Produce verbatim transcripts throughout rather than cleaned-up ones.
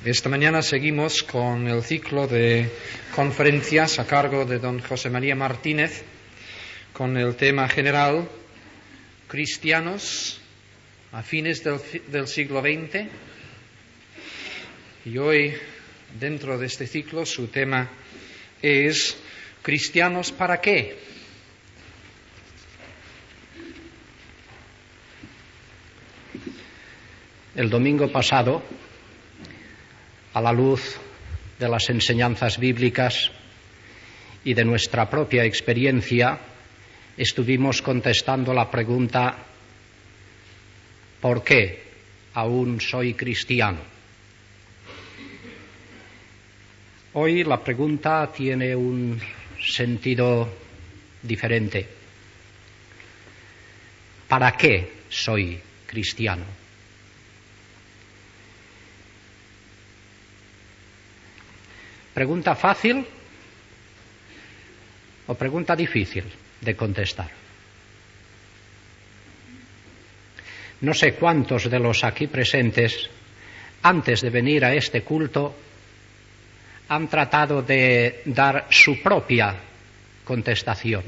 Esta mañana seguimos con el ciclo de conferencias a cargo de don José María Martínez con el tema general Cristianos a fines del, del siglo veinte. Y hoy, dentro de este ciclo, su tema es ¿Cristianos para qué? El domingo pasado, a la luz de las enseñanzas bíblicas y de nuestra propia experiencia, estuvimos contestando la pregunta ¿por qué aún soy cristiano? Hoy la pregunta tiene un sentido diferente. ¿Para qué soy cristiano? ¿Pregunta fácil o pregunta difícil de contestar? No sé cuántos de los aquí presentes, antes de venir a este culto, han tratado de dar su propia contestación.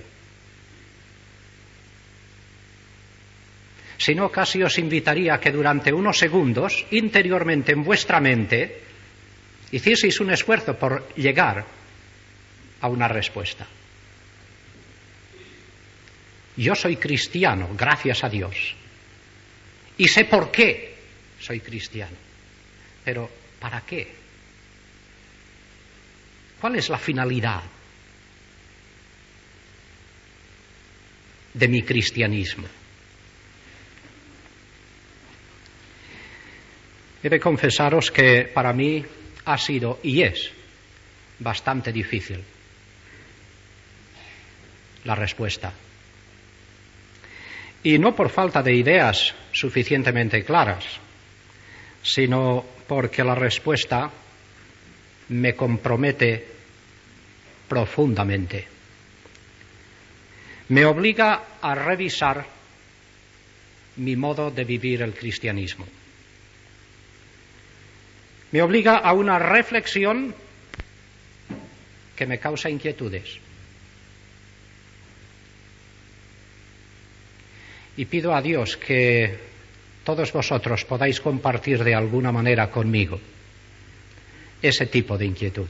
Si no, casi os invitaría a que durante unos segundos, interiormente en vuestra mente, hicieseis un esfuerzo por llegar a una respuesta. Yo soy cristiano, gracias a Dios, y sé por qué soy cristiano. Pero, ¿para qué? ¿Cuál es la finalidad de mi cristianismo? He de confesaros que para mí ha sido y es bastante difícil la respuesta. Y no por falta de ideas suficientemente claras, sino porque la respuesta me compromete profundamente. Me obliga a revisar mi modo de vivir el cristianismo. Me obliga a una reflexión que me causa inquietudes. Y pido a Dios que todos vosotros podáis compartir de alguna manera conmigo ese tipo de inquietud.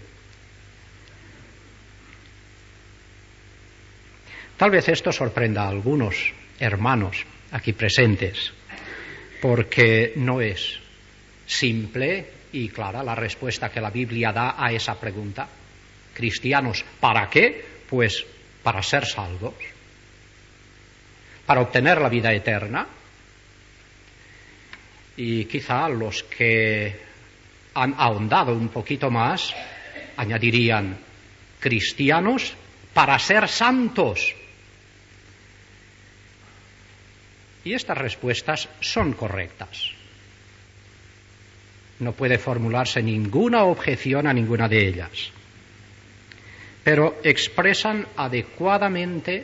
Tal vez esto sorprenda a algunos hermanos aquí presentes, porque no es simple y clara la respuesta que la Biblia da a esa pregunta. ¿Cristianos para qué? Pues para ser salvos, para obtener la vida eterna. Y quizá los que han ahondado un poquito más añadirían cristianos para ser santos. Y estas respuestas son correctas. No puede formularse ninguna objeción a ninguna de ellas, pero expresan adecuadamente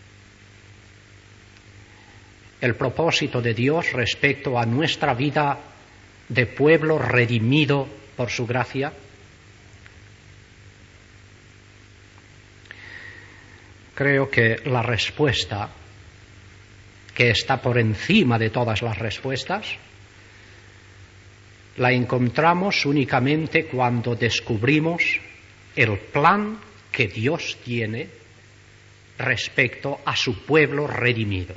el propósito de Dios respecto a nuestra vida de pueblo redimido por su gracia. Creo que la respuesta que está por encima de todas las respuestas la encontramos únicamente cuando descubrimos el plan que Dios tiene respecto a su pueblo redimido.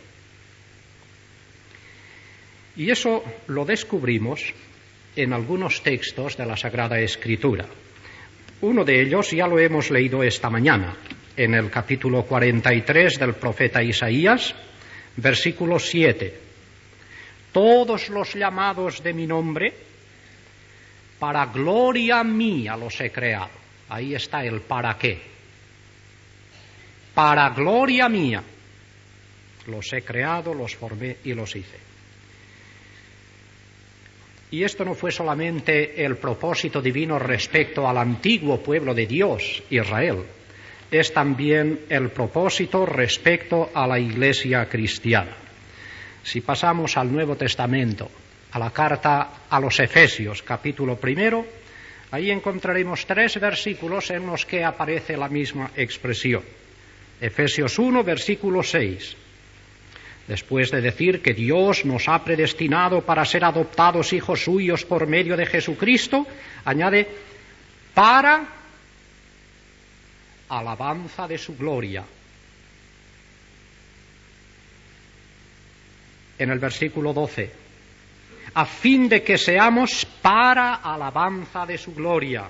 Y eso lo descubrimos en algunos textos de la Sagrada Escritura. Uno de ellos ya lo hemos leído esta mañana, en el capítulo cuarenta y tres del profeta Isaías, versículo siete. Todos los llamados de mi nombre, para gloria mía los he creado. Ahí está el para qué. Para gloria mía los he creado, los formé y los hice. Y esto no fue solamente el propósito divino respecto al antiguo pueblo de Dios, Israel, es también el propósito respecto a la Iglesia cristiana. Si pasamos al Nuevo Testamento, a la carta a los Efesios, capítulo primero, Ahí encontraremos tres versículos en los que aparece la misma expresión. Efesios uno, versículo seis. Después de decir que Dios nos ha predestinado para ser adoptados hijos suyos por medio de Jesucristo, añade, para alabanza de su gloria. En el versículo doce, a fin de que seamos para alabanza de su gloria.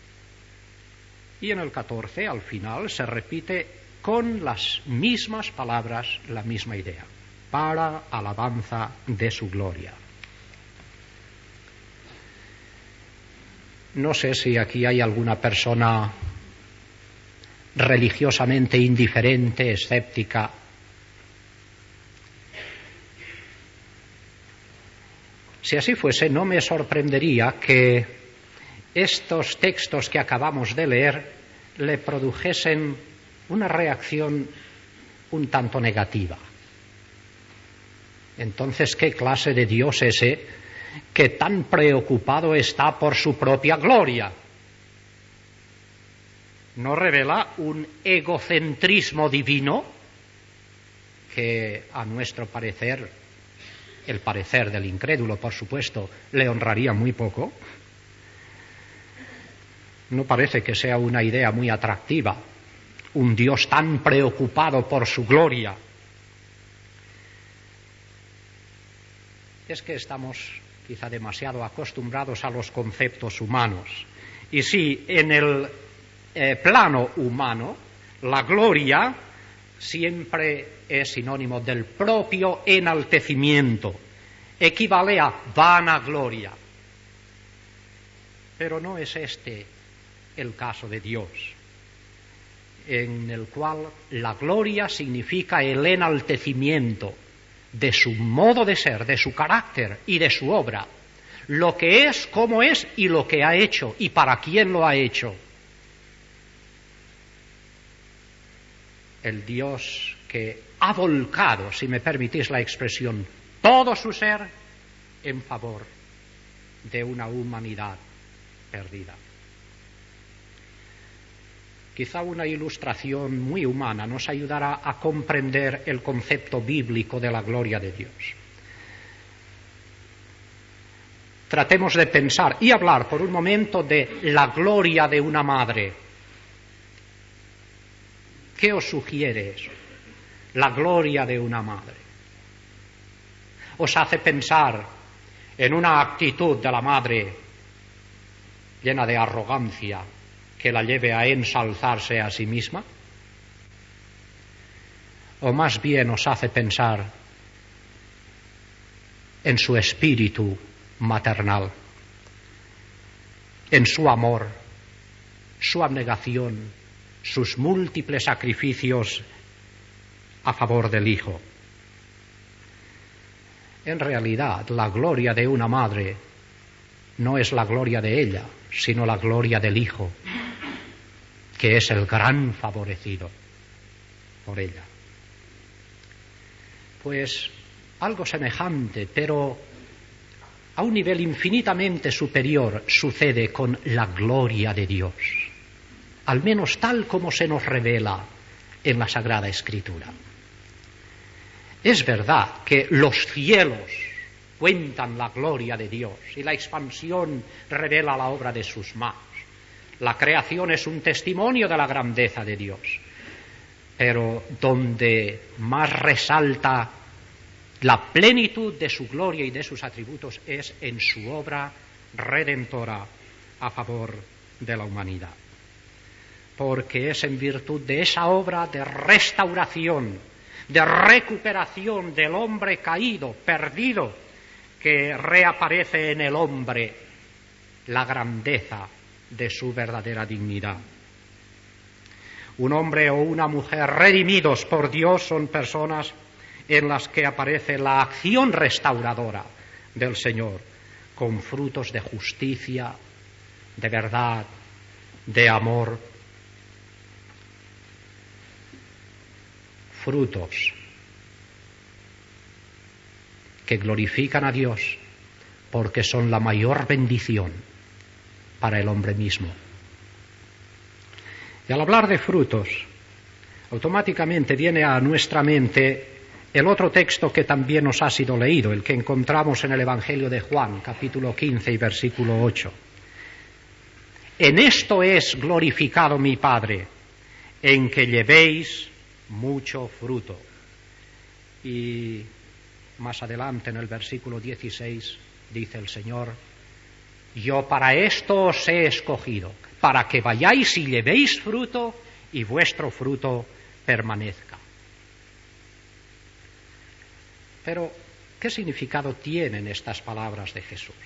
Y en el catorce, al final, se repite con las mismas palabras la misma idea, para alabanza de su gloria. No sé si aquí hay alguna persona religiosamente indiferente, escéptica. Si así fuese, no me sorprendería que estos textos que acabamos de leer le produjesen una reacción un tanto negativa. Entonces, ¿qué clase de Dios es ese que tan preocupado está por su propia gloria? ¿No revela un egocentrismo divino que, a nuestro parecer, el parecer del incrédulo, por supuesto, le honraría muy poco? No parece que sea una idea muy atractiva, un Dios tan preocupado por su gloria. Es que estamos quizá demasiado acostumbrados a los conceptos humanos. Y si en el eh, plano humano la gloria siempre es sinónimo del propio enaltecimiento, equivale a vanagloria. Pero no es este el caso de Dios, en el cual la gloria significa el enaltecimiento de su modo de ser, de su carácter y de su obra, lo que es, cómo es y lo que ha hecho y para quién lo ha hecho. El Dios que ha volcado, si me permitís la expresión, todo su ser en favor de una humanidad perdida. Quizá una ilustración muy humana nos ayudará a comprender el concepto bíblico de la gloria de Dios. Tratemos de pensar y hablar por un momento de la gloria de una madre. ¿Qué os sugiere eso? La gloria de una madre. ¿Os hace pensar en una actitud de la madre llena de arrogancia que la lleve a ensalzarse a sí misma? ¿O más bien os hace pensar en su espíritu maternal, en su amor, su abnegación, sus múltiples sacrificios a favor del Hijo? En realidad, la gloria de una madre no es la gloria de ella, sino la gloria del Hijo, que es el gran favorecido por ella. Pues algo semejante, pero a un nivel infinitamente superior, sucede con la gloria de Dios, al menos tal como se nos revela en la Sagrada Escritura. Es verdad que los cielos cuentan la gloria de Dios y la expansión revela la obra de sus manos. La creación es un testimonio de la grandeza de Dios, pero donde más resalta la plenitud de su gloria y de sus atributos es en su obra redentora a favor de la humanidad. Porque es en virtud de esa obra de restauración, de recuperación del hombre caído, perdido, que reaparece en el hombre la grandeza de su verdadera dignidad. Un hombre o una mujer redimidos por Dios son personas en las que aparece la acción restauradora del Señor, con frutos de justicia, de verdad, de amor, frutos que glorifican a Dios porque son la mayor bendición para el hombre mismo. Y al hablar de frutos, automáticamente viene a nuestra mente el otro texto que también nos ha sido leído, el que encontramos en el Evangelio de Juan, capítulo quince y versículo ocho. En esto es glorificado mi Padre, en que llevéis mucho fruto. Y más adelante en el versículo dieciséis dice el Señor: yo para esto os he escogido, para que vayáis y llevéis fruto y vuestro fruto permanezca. Pero, ¿qué significado tienen estas palabras de Jesús?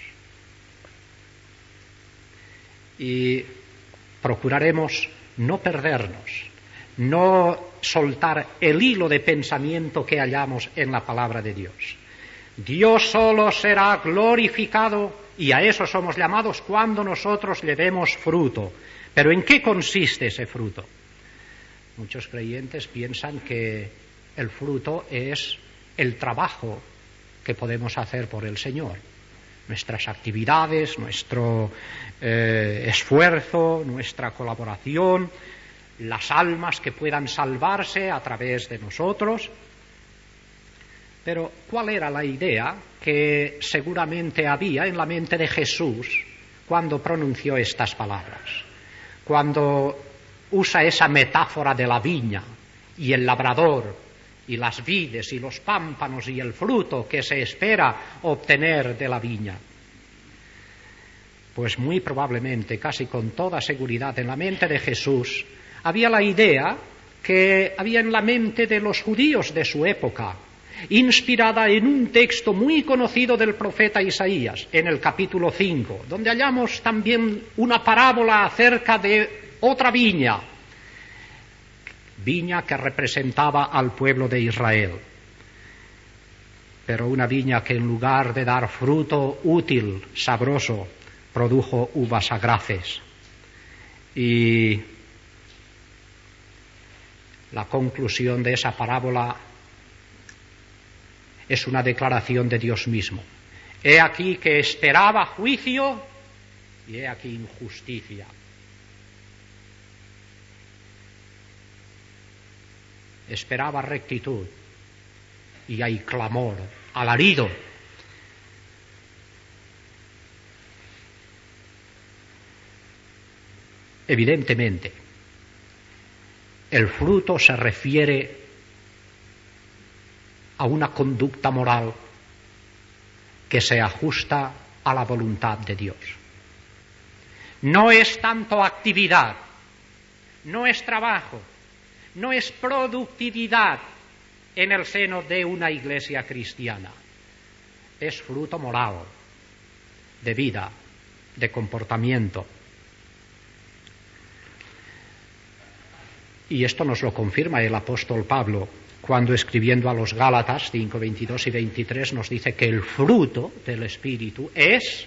Y procuraremos no perdernos, no soltar el hilo de pensamiento que hallamos en la palabra de Dios. Dios solo será glorificado, y a eso somos llamados, cuando nosotros llevemos fruto. ¿Pero en qué consiste ese fruto? Muchos creyentes piensan que el fruto es el trabajo que podemos hacer por el Señor. Nuestras actividades, nuestro eh, esfuerzo, nuestra colaboración, las almas que puedan salvarse a través de nosotros. Pero, ¿cuál era la idea que seguramente había en la mente de Jesús cuando pronunció estas palabras? Cuando usa esa metáfora de la viña y el labrador y las vides y los pámpanos y el fruto que se espera obtener de la viña. Pues muy probablemente, casi con toda seguridad, en la mente de Jesús había la idea que había en la mente de los judíos de su época, inspirada en un texto muy conocido del profeta Isaías, en el capítulo cinco, donde hallamos también una parábola acerca de otra viña, viña que representaba al pueblo de Israel, pero una viña que en lugar de dar fruto útil, sabroso, produjo uvas agraces. Y la conclusión de esa parábola es una declaración de Dios mismo. He aquí que esperaba juicio y he aquí injusticia. Esperaba rectitud y hay clamor, alarido. Evidentemente, el fruto se refiere a una conducta moral que se ajusta a la voluntad de Dios. No es tanto actividad, no es trabajo, no es productividad en el seno de una iglesia cristiana. Es fruto moral, de vida, de comportamiento. Y esto nos lo confirma el apóstol Pablo cuando, escribiendo a los Gálatas cinco, veintidós y veintitrés, nos dice que el fruto del Espíritu es,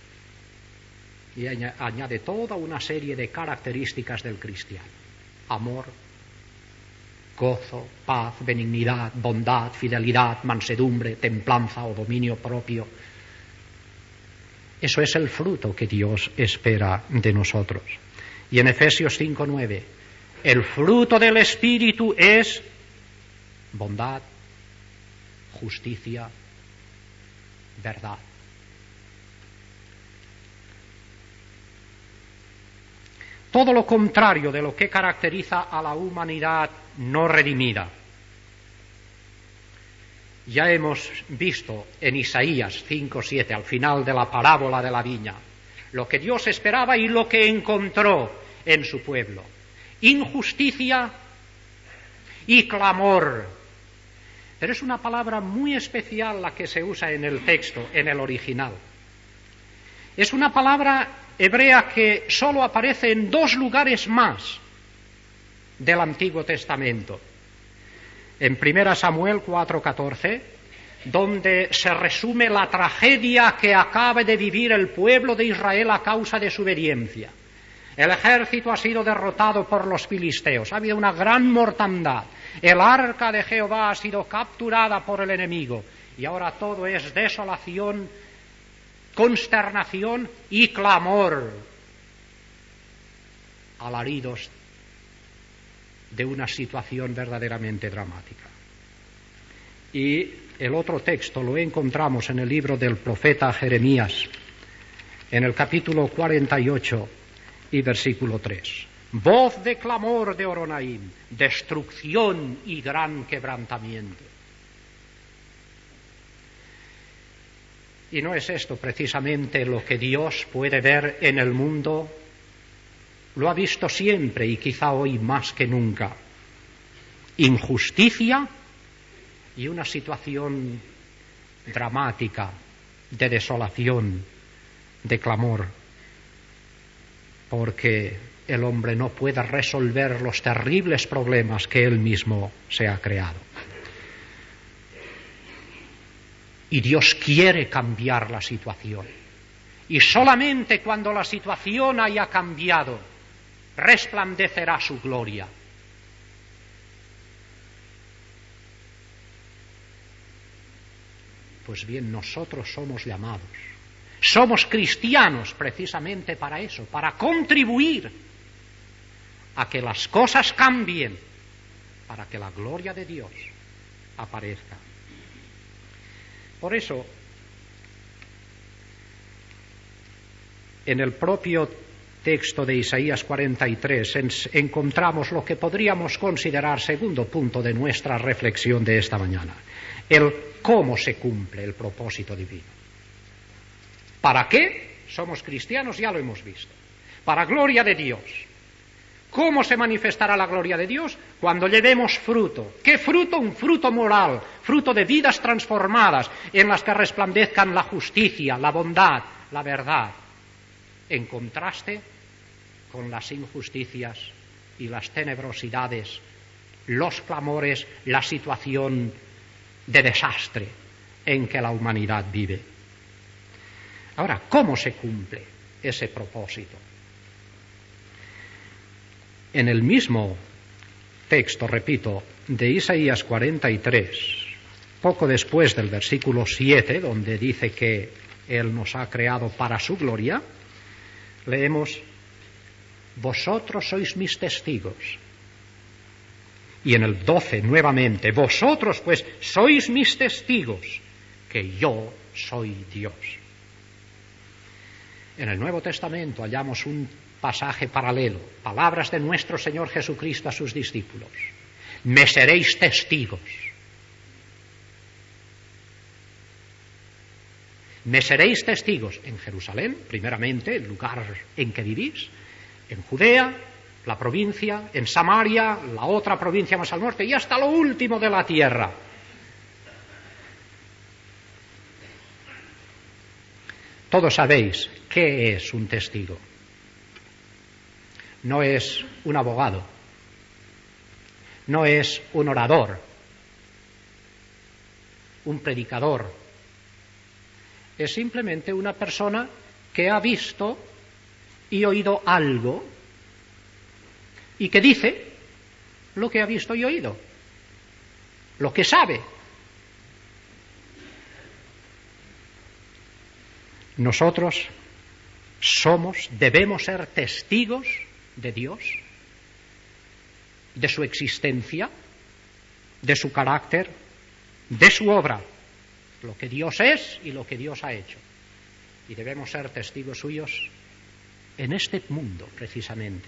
y añade toda una serie de características del cristiano: amor, gozo, paz, benignidad, bondad, fidelidad, mansedumbre, templanza o dominio propio. Eso es el fruto que Dios espera de nosotros. Y en Efesios cinco, nueve, el fruto del Espíritu es bondad, justicia, verdad. Todo lo contrario de lo que caracteriza a la humanidad no redimida. Ya hemos visto en Isaías cinco, siete, al final de la parábola de la viña, lo que Dios esperaba y lo que encontró en su pueblo: injusticia y clamor. Pero es una palabra muy especial la que se usa en el texto, en el original. Es una palabra hebrea que solo aparece en dos lugares más del Antiguo Testamento. En primera Samuel cuatro, catorce, donde se resume la tragedia que acaba de vivir el pueblo de Israel a causa de su obediencia. El ejército ha sido derrotado por los filisteos, ha habido una gran mortandad, el arca de Jehová ha sido capturada por el enemigo, y ahora todo es desolación, consternación y clamor. alaridos de una situación verdaderamente dramática. Y el otro texto lo encontramos en el libro del profeta Jeremías, en el capítulo cuarenta y ocho y versículo tres. Voz de clamor de Horonaim, destrucción y gran quebrantamiento. ¿Y no es esto precisamente lo que Dios puede ver en el mundo? Lo ha visto siempre y quizá hoy más que nunca. Injusticia y una situación dramática de desolación, de clamor, porque el hombre no puede resolver los terribles problemas que él mismo se ha creado. Y Dios quiere cambiar la situación. Y solamente cuando la situación haya cambiado, resplandecerá su gloria. Pues bien, nosotros somos llamados. Somos cristianos precisamente para eso, para contribuir a que las cosas cambien, para que la gloria de Dios aparezca. Por eso, en el propio texto de Isaías cuarenta y tres en, encontramos lo que podríamos considerar segundo punto de nuestra reflexión de esta mañana, el cómo se cumple el propósito divino. ¿Para qué somos cristianos? Ya lo hemos visto. Para gloria de Dios. ¿Cómo se manifestará la gloria de Dios? Cuando llevemos fruto. ¿Qué fruto? Un fruto moral, fruto de vidas transformadas, en las que resplandezcan la justicia, la bondad, la verdad, en contraste con las injusticias y las tenebrosidades, los clamores, la situación de desastre en que la humanidad vive. Ahora, ¿cómo se cumple ese propósito? En el mismo texto, repito, de Isaías cuarenta y tres, poco después del versículo siete, donde dice que Él nos ha creado para su gloria, leemos: vosotros sois mis testigos. Y en el doce, nuevamente, vosotros pues sois mis testigos, que yo soy Dios. En el Nuevo Testamento hallamos un pasaje paralelo, palabras de nuestro Señor Jesucristo a sus discípulos: me seréis testigos. Me seréis testigos en Jerusalén, primeramente, el lugar en que vivís, en Judea, la provincia, en Samaria, la otra provincia más al norte, y hasta lo último de la tierra. Todos sabéis qué es un testigo. No es un abogado, no es un orador, un predicador. Es simplemente una persona que ha visto y oído algo y que dice lo que ha visto y oído, lo que sabe. Nosotros somos, debemos ser testigos de Dios, de su existencia, de su carácter, de su obra, lo que Dios es y lo que Dios ha hecho. Y debemos ser testigos suyos en este mundo, precisamente.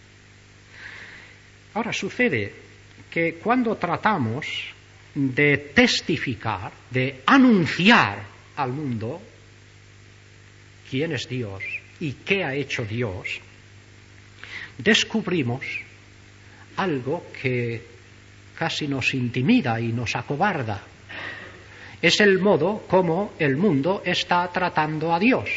Ahora sucede que cuando tratamos de testificar, de anunciar al mundo quién es Dios y qué ha hecho Dios, descubrimos algo que casi nos intimida y nos acobarda. Es el modo como el mundo está tratando a Dios.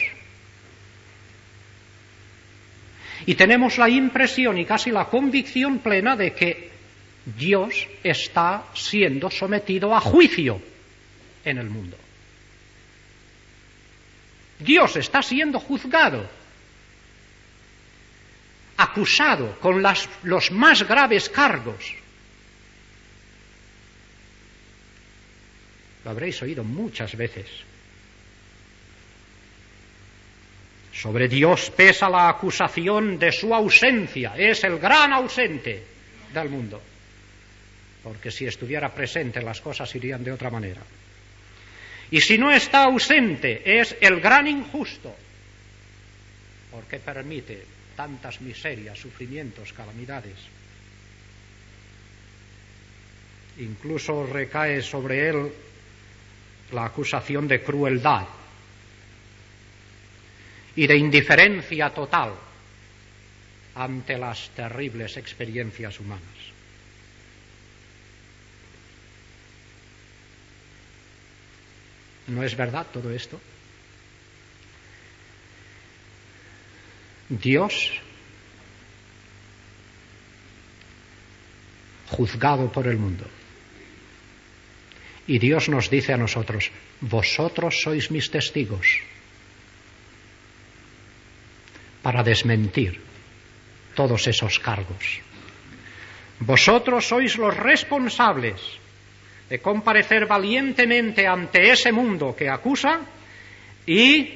Y tenemos la impresión y casi la convicción plena de que Dios está siendo sometido a juicio en el mundo. Dios está siendo juzgado, acusado con las, los más graves cargos. Lo habréis oído muchas veces. Sobre Dios pesa la acusación de su ausencia. Es el gran ausente del mundo. Porque si estuviera presente, las cosas irían de otra manera. Y si no está ausente, es el gran injusto. Porque permite tantas miserias, sufrimientos, calamidades. Incluso recae sobre él la acusación de crueldad y de indiferencia total ante las terribles experiencias humanas. ¿No es verdad todo esto? Dios, juzgado por el mundo. Y Dios nos dice a nosotros: vosotros sois mis testigos, para desmentir todos esos cargos. Vosotros sois los responsables de comparecer valientemente ante ese mundo que acusa y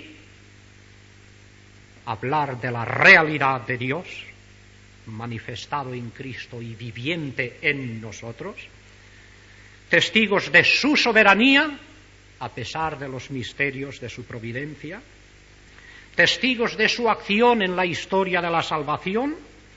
hablar de la realidad de Dios, manifestado en Cristo y viviente en nosotros, testigos de su soberanía, a pesar de los misterios de su providencia, testigos de su acción en la historia de la salvación,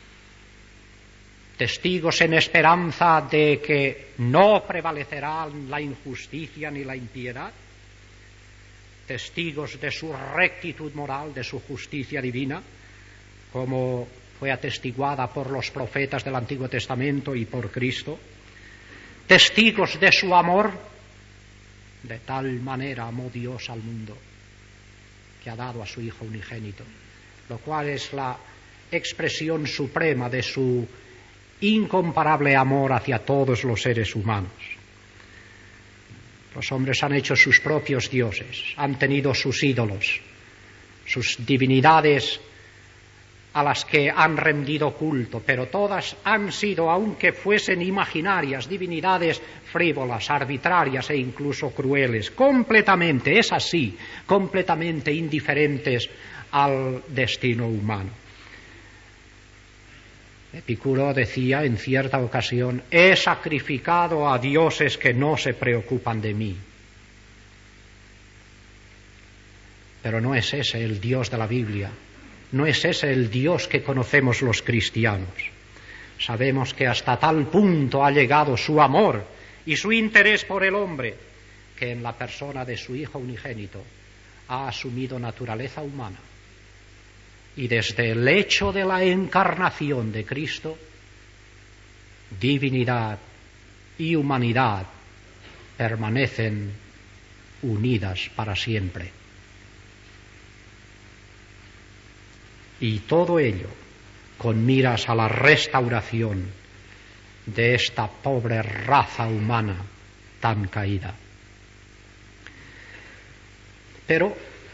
testigos en esperanza de que no prevalecerá la injusticia ni la impiedad, testigos de su rectitud moral, de su justicia divina, como fue atestiguada por los profetas del Antiguo Testamento y por Cristo, testigos de su amor. De tal manera amó Dios al mundo que ha dado a su Hijo unigénito, lo cual es la expresión suprema de su incomparable amor hacia todos los seres humanos. Los hombres han hecho sus propios dioses, han tenido sus ídolos, sus divinidades a las que han rendido culto, pero todas han sido, aunque fuesen imaginarias, divinidades frívolas, arbitrarias e incluso crueles, completamente, es así, completamente indiferentes al destino humano. Epicuro decía en cierta ocasión: he sacrificado a dioses que no se preocupan de mí. Pero no es ese el Dios de la Biblia. No es ese el Dios que conocemos los cristianos. Sabemos que hasta tal punto ha llegado su amor y su interés por el hombre, que en la persona de su Hijo unigénito ha asumido naturaleza humana. Y desde el hecho de la encarnación de Cristo, divinidad y humanidad permanecen unidas para siempre. Y todo ello con miras a la restauración de esta pobre raza humana tan caída. Pero,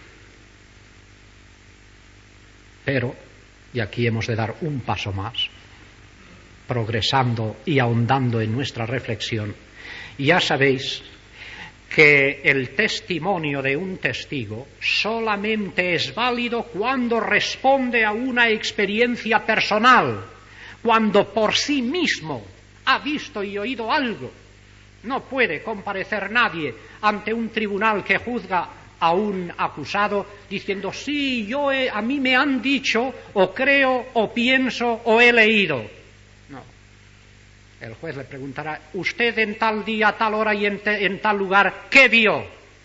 pero, y aquí hemos de dar un paso más, progresando y ahondando en nuestra reflexión, ya sabéis que el testimonio de un testigo solamente es válido cuando responde a una experiencia personal, cuando por sí mismo ha visto y oído algo. No puede comparecer nadie ante un tribunal que juzga a un acusado diciendo: sí, yo he, a mí me han dicho, o creo, o pienso, o he leído. No. El juez le preguntará: usted en tal día, tal hora y en, te, en tal lugar, ¿qué vio?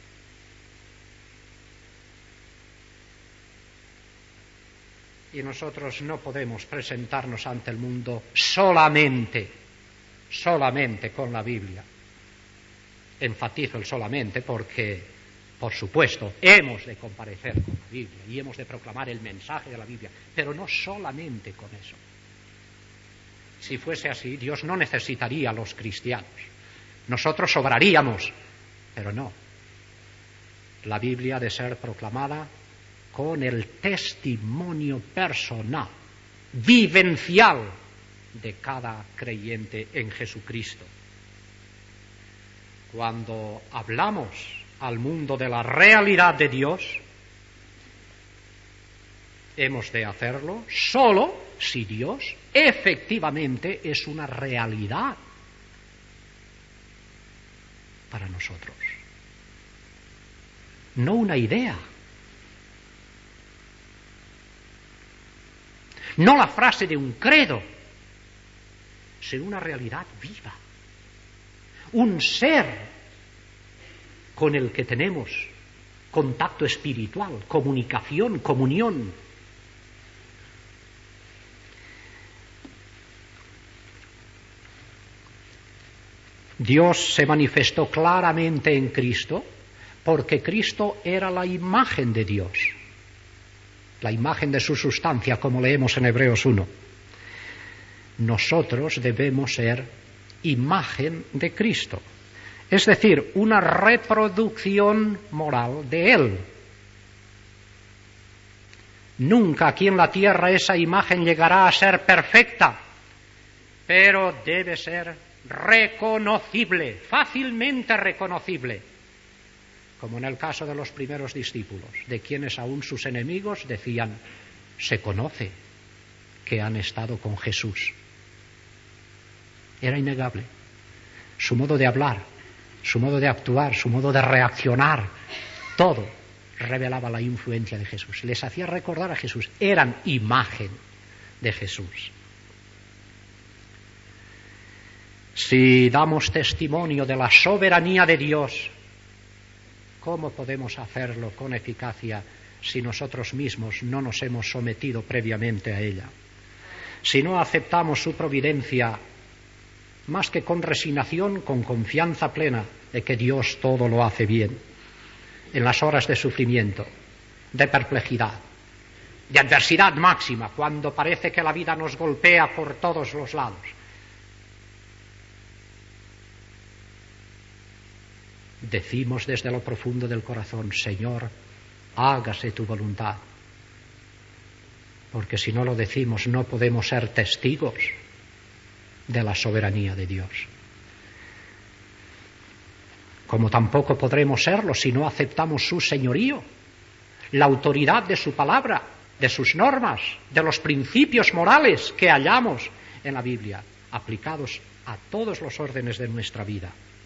Y nosotros no podemos presentarnos ante el mundo solamente, solamente con la Biblia. Enfatizo el solamente porque, por supuesto, hemos de comparecer con la Biblia y hemos de proclamar el mensaje de la Biblia, pero no solamente con eso. Si fuese así, Dios no necesitaría a los cristianos. Nosotros sobraríamos, pero no. La Biblia ha de ser proclamada con el testimonio personal, vivencial de cada creyente en Jesucristo. Cuando hablamos al mundo de la realidad de Dios, hemos de hacerlo solo si Dios efectivamente es una realidad para nosotros, no una idea, no la frase de un credo, sino una realidad viva, un ser con el que tenemos contacto espiritual, comunicación, comunión. Dios se manifestó claramente en Cristo porque Cristo era la imagen de Dios, la imagen de su sustancia, como leemos en Hebreos uno. Nosotros debemos ser imagen de Cristo, es decir, una reproducción moral de Él. Nunca aquí en la tierra esa imagen llegará a ser perfecta, pero debe ser reconocible, fácilmente reconocible, como en el caso de los primeros discípulos, de quienes aún sus enemigos decían: se conoce que han estado con Jesús. Era innegable. Su modo de hablar, su modo de actuar, su modo de reaccionar, todo revelaba la influencia de Jesús. Les hacía recordar a Jesús. Eran imagen de Jesús. Si damos testimonio de la soberanía de Dios, ¿cómo podemos hacerlo con eficacia si nosotros mismos no nos hemos sometido previamente a ella? Si no aceptamos su providencia, más que con resignación, con confianza plena de que Dios todo lo hace bien, en las horas de sufrimiento, de perplejidad, de adversidad máxima, cuando parece que la vida nos golpea por todos los lados. Decimos desde lo profundo del corazón: Señor, hágase tu voluntad. Porque si no lo decimos, no podemos ser testigos de la soberanía de Dios. Como tampoco podremos serlo si no aceptamos su señorío, la autoridad de su palabra, de sus normas, de los principios morales que hallamos en la Biblia, aplicados a todos los órdenes de nuestra vida.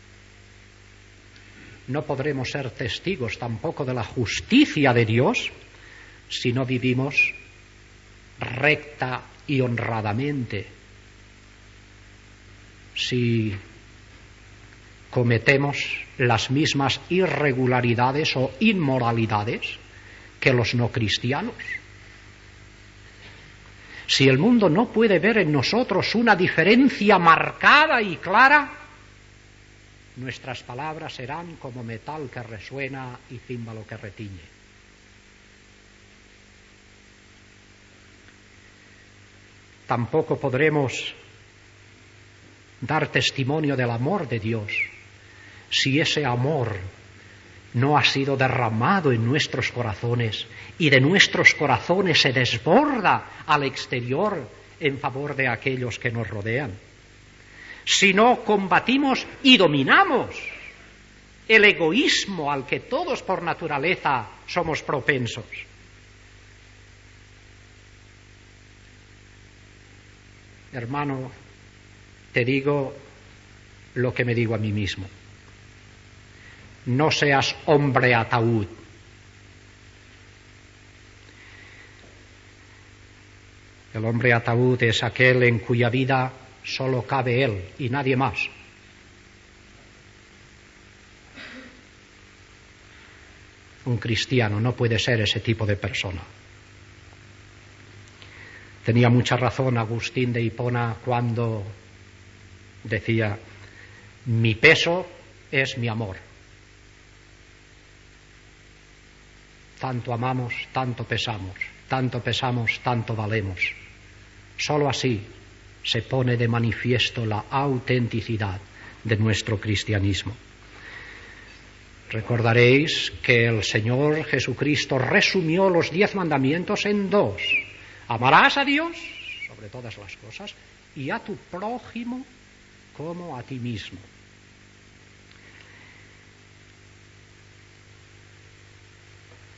No podremos ser testigos tampoco de la justicia de Dios si no vivimos recta y honradamente, si cometemos las mismas irregularidades o inmoralidades que los no cristianos. Si el mundo no puede ver en nosotros una diferencia marcada y clara, nuestras palabras serán como metal que resuena y címbalo que retiñe. Tampoco podremos dar testimonio del amor de Dios si ese amor no ha sido derramado en nuestros corazones y de nuestros corazones se desborda al exterior en favor de aquellos que nos rodean. Si no combatimos y dominamos el egoísmo al que todos por naturaleza somos propensos. Hermano, te digo lo que me digo a mí mismo: no seas hombre ataúd. El hombre ataúd es aquel en cuya vida solo cabe él y nadie más. Un cristiano no puede ser ese tipo de persona. Tenía mucha razón Agustín de Hipona cuando decía: mi peso es mi amor. Tanto amamos, tanto pesamos, tanto pesamos, tanto valemos. Solo así se pone de manifiesto la autenticidad de nuestro cristianismo. Recordaréis que el Señor Jesucristo resumió los diez mandamientos en dos: amarás a Dios sobre todas las cosas y a tu prójimo como a ti mismo.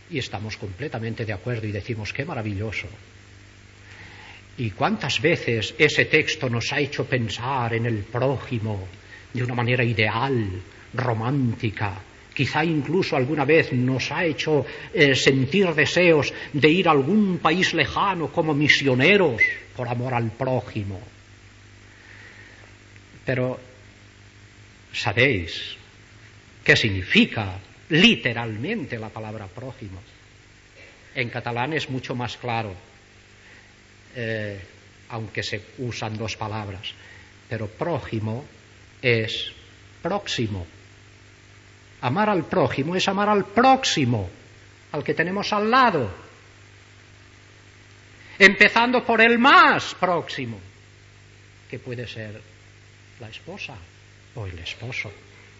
Y estamos completamente de acuerdo y decimos, qué maravilloso. ¿Y cuántas veces ese texto nos ha hecho pensar en el prójimo de una manera ideal, romántica? Quizá incluso alguna vez nos ha hecho eh, sentir deseos de ir a algún país lejano como misioneros por amor al prójimo. Pero, ¿sabéis qué significa literalmente la palabra prójimo? En catalán es mucho más claro, eh, aunque se usan dos palabras, pero prójimo es próximo. Amar al prójimo es amar al próximo, al que tenemos al lado, empezando por el más próximo, que puede ser la esposa o el esposo.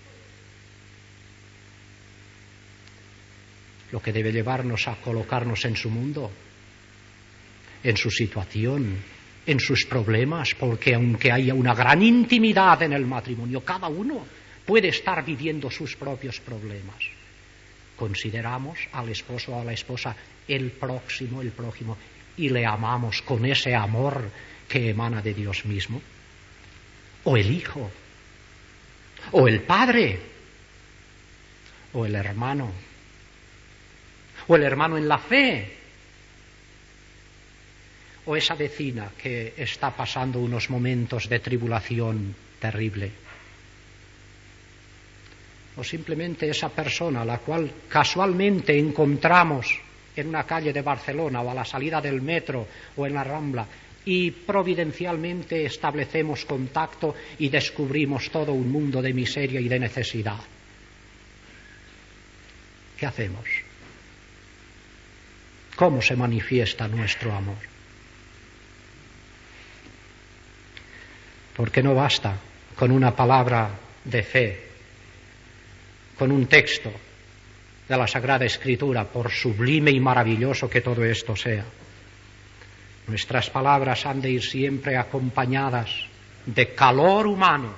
Lo que debe llevarnos a colocarnos en su mundo, en su situación, en sus problemas, porque aunque haya una gran intimidad en el matrimonio, cada uno puede estar viviendo sus propios problemas. Consideramos al esposo o a la esposa el próximo, el prójimo, y le amamos con ese amor que emana de Dios mismo. O el hijo, o el padre, o el hermano, o el hermano en la fe, o esa vecina que está pasando unos momentos de tribulación terrible, o simplemente esa persona a la cual casualmente encontramos en una calle de Barcelona o a la salida del metro o en la Rambla y providencialmente establecemos contacto y descubrimos todo un mundo de miseria y de necesidad. ¿Qué hacemos? ¿Cómo se manifiesta nuestro amor? Porque no basta con una palabra de fe, con un texto de la Sagrada Escritura, por sublime y maravilloso que todo esto sea. Nuestras palabras han de ir siempre acompañadas de calor humano,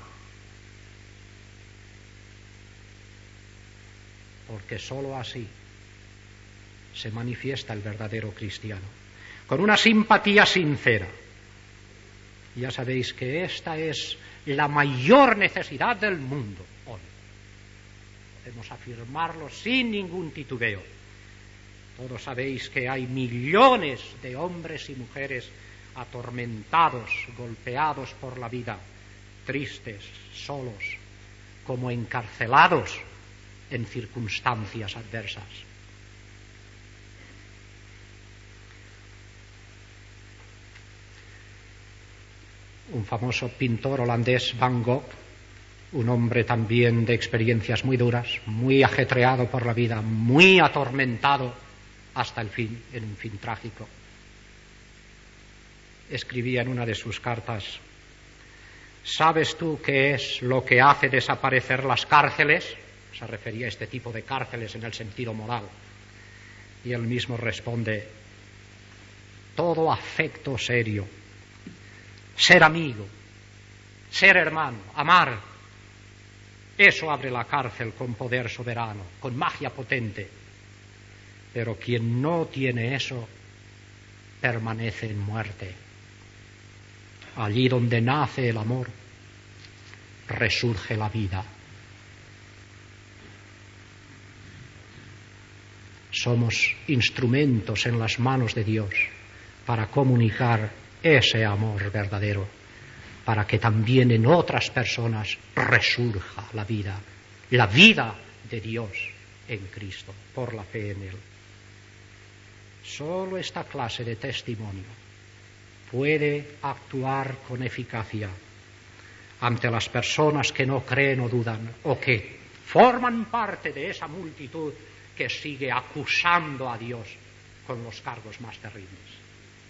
porque sólo así se manifiesta el verdadero cristiano, con una simpatía sincera. Ya sabéis que esta es la mayor necesidad del mundo hoy. Podemos afirmarlo sin ningún titubeo. Todos sabéis que hay millones de hombres y mujeres atormentados, golpeados por la vida, tristes, solos, como encarcelados en circunstancias adversas. Un famoso pintor holandés, Van Gogh, un hombre también de experiencias muy duras, muy ajetreado por la vida, muy atormentado hasta el fin, en un fin trágico. Escribía en una de sus cartas: ¿sabes tú qué es lo que hace desaparecer las cárceles? Se refería a este tipo de cárceles en el sentido moral. Y él mismo responde: todo afecto serio, ser amigo, ser hermano, amar. Eso abre la cárcel con poder soberano, con magia potente. Pero quien no tiene eso, permanece en muerte. Allí donde nace el amor, resurge la vida. Somos instrumentos en las manos de Dios para comunicar ese amor verdadero, para que también en otras personas resurja la vida, la vida de Dios en Cristo, por la fe en Él. Solo esta clase de testimonio puede actuar con eficacia ante las personas que no creen o dudan, o que forman parte de esa multitud que sigue acusando a Dios con los cargos más terribles.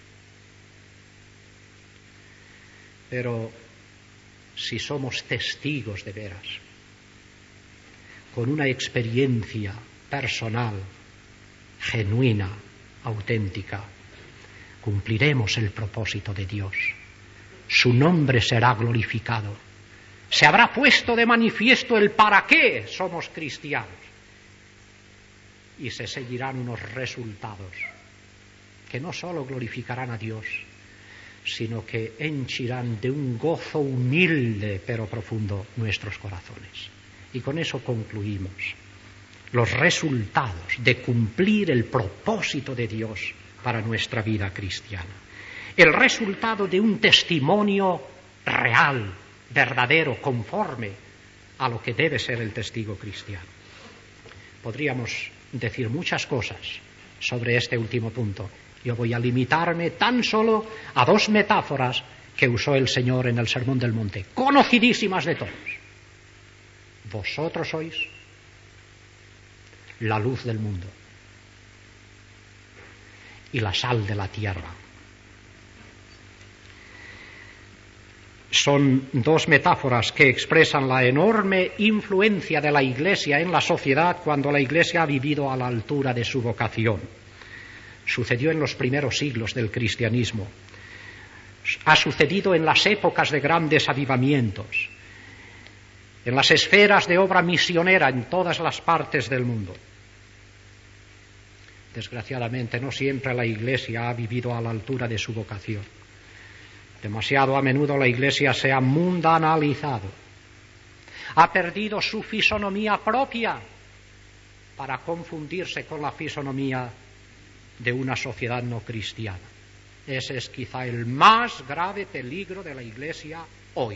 Pero si somos testigos de veras, con una experiencia personal, genuina, auténtica, cumpliremos el propósito de Dios. Su nombre será glorificado. Se habrá puesto de manifiesto el para qué somos cristianos. y se seguirán unos resultados que no solo glorificarán a Dios, sino que henchirán de un gozo humilde pero profundo nuestros corazones. Y con eso concluimos. Los resultados de cumplir el propósito de Dios para nuestra vida cristiana. El resultado de un testimonio real, verdadero, conforme a lo que debe ser el testigo cristiano. Podríamos decir muchas cosas sobre este último punto. Yo voy a limitarme tan solo a dos metáforas que usó el Señor en el Sermón del Monte, conocidísimas de todos. Vosotros sois la luz del mundo y la sal de la tierra. Son dos metáforas que expresan la enorme influencia de la Iglesia en la sociedad cuando la Iglesia ha vivido a la altura de su vocación. Sucedió en los primeros siglos del cristianismo. Ha sucedido en las épocas de grandes avivamientos, en las esferas de obra misionera en todas las partes del mundo. Desgraciadamente, no siempre la Iglesia ha vivido a la altura de su vocación. Demasiado a menudo la Iglesia se ha mundanalizado, ha perdido su fisonomía propia para confundirse con la fisonomía de una sociedad no cristiana. Ese es quizá el más grave peligro de la Iglesia hoy.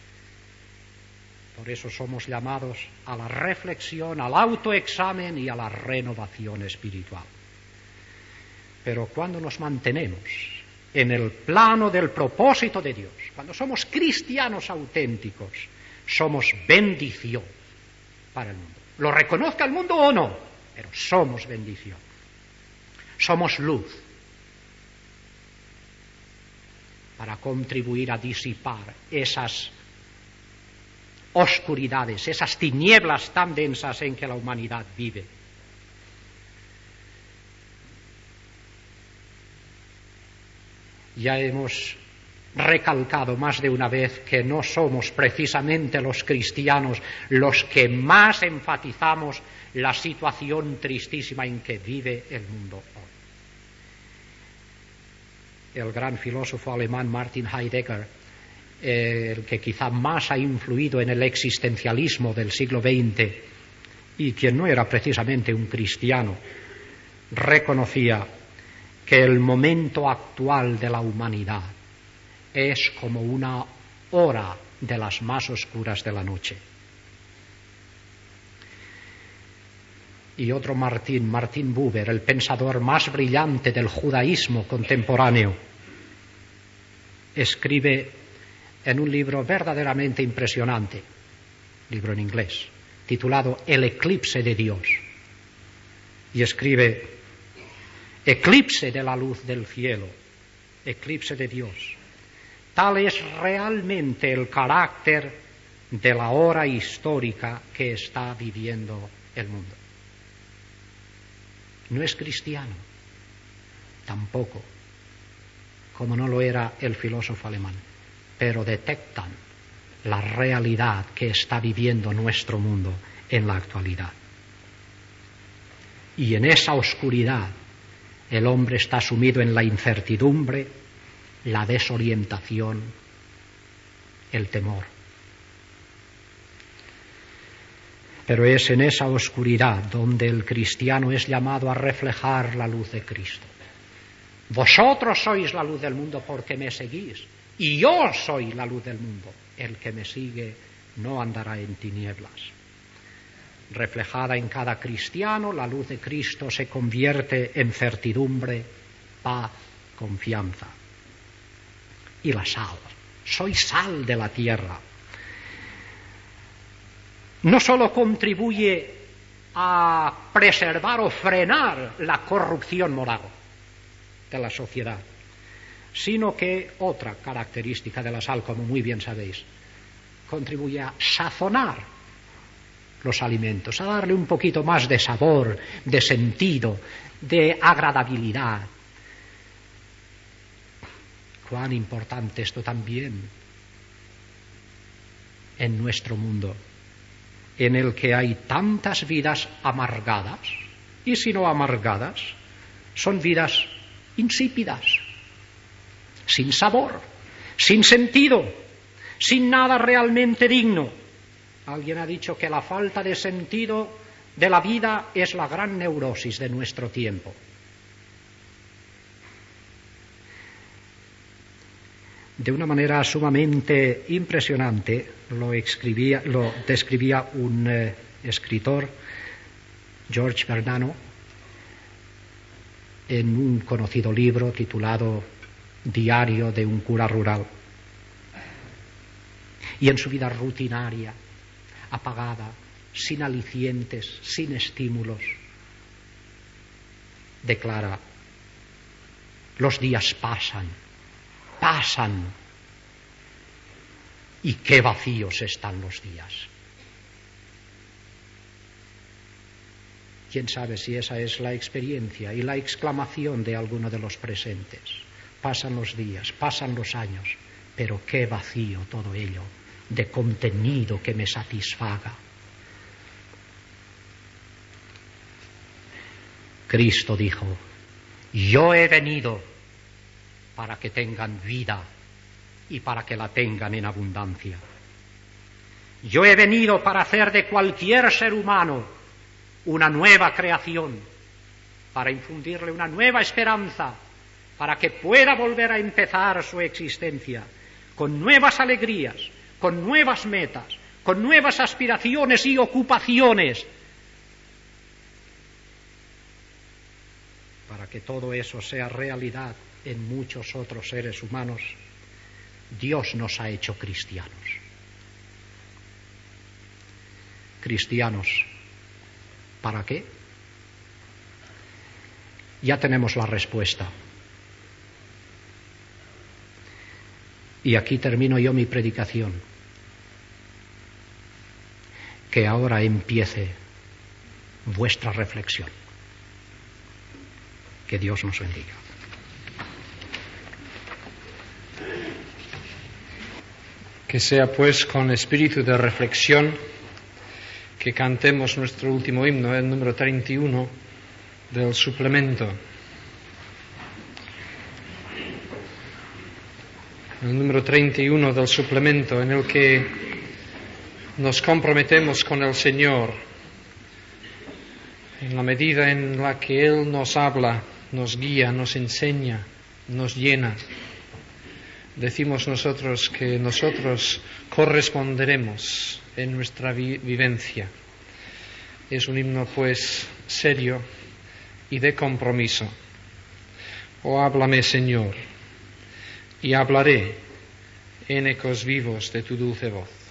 Por eso somos llamados a la reflexión, al autoexamen y a la renovación espiritual. Pero cuando nos mantenemos en el plano del propósito de Dios, cuando somos cristianos auténticos, somos bendición para el mundo. Lo reconozca el mundo o no, pero somos bendición. Somos luz para contribuir a disipar esas oscuridades, esas tinieblas tan densas en que la humanidad vive. Ya hemos recalcado más de una vez que no somos precisamente los cristianos los que más enfatizamos la situación tristísima en que vive el mundo hoy. El gran filósofo alemán Martin Heidegger, el que quizá más ha influido en el existencialismo del siglo veinte y quien no era precisamente un cristiano, reconocía que el momento actual de la humanidad es como una hora de las más oscuras de la noche. Y otro Martín, Martin Buber, el pensador más brillante del judaísmo contemporáneo, escribe en un libro verdaderamente impresionante, libro en inglés, titulado El eclipse de Dios, y escribe: eclipse de la luz del cielo, eclipse de Dios. Tal es realmente el carácter de la hora histórica que está viviendo el mundo. No es cristiano, tampoco, como no lo era el filósofo alemán, pero detectan la realidad que está viviendo nuestro mundo en la actualidad. Y en esa oscuridad el hombre está sumido en la incertidumbre, la desorientación, el temor. Pero es en esa oscuridad donde el cristiano es llamado a reflejar la luz de Cristo. Vosotros sois la luz del mundo porque me seguís, y yo soy la luz del mundo. El que me sigue no andará en tinieblas. Reflejada en cada cristiano, la luz de Cristo se convierte en certidumbre, paz, confianza. Y la sal, soy sal de la tierra. No solo contribuye a preservar o frenar la corrupción moral de la sociedad, sino que otra característica de la sal, como muy bien sabéis, contribuye a sazonar los alimentos, a darle un poquito más de sabor, de sentido, de agradabilidad. Cuán importante esto también en nuestro mundo, en el que hay tantas vidas amargadas, y si no amargadas, son vidas insípidas, sin sabor, sin sentido, sin nada realmente digno. Alguien ha dicho que la falta de sentido de la vida es la gran neurosis de nuestro tiempo. De una manera sumamente impresionante lo, escribía, lo describía un eh, escritor, George Verdano, en un conocido libro titulado Diario de un cura rural. Y en su vida rutinaria, apagada, sin alicientes, sin estímulos, declara: los días pasan, pasan, y qué vacíos están los días. Quién sabe si esa es la experiencia y la exclamación de alguno de los presentes. Pasan los días, pasan los años, pero qué vacío todo ello de contenido que me satisfaga. Cristo dijo: yo he venido para que tengan vida y para que la tengan en abundancia. Yo he venido para hacer de cualquier ser humano una nueva creación, para infundirle una nueva esperanza, para que pueda volver a empezar su existencia con nuevas alegrías, con nuevas metas, con nuevas aspiraciones y ocupaciones. Para que todo eso sea realidad en muchos otros seres humanos, Dios nos ha hecho cristianos. Cristianos, ¿para qué? Ya tenemos la respuesta. Y aquí termino yo mi predicación. Que ahora empiece vuestra reflexión. Que Dios nos bendiga. Que sea pues con espíritu de reflexión que cantemos nuestro último himno, el número treinta y uno del suplemento. El número treinta y uno del suplemento, en el que nos comprometemos con el Señor en la medida en la que Él nos habla, nos guía, nos enseña, nos llena. Decimos nosotros que nosotros corresponderemos en nuestra vi- vivencia. Es un himno pues serio y de compromiso. Oh, háblame, Señor, y hablaré en ecos vivos de tu dulce voz.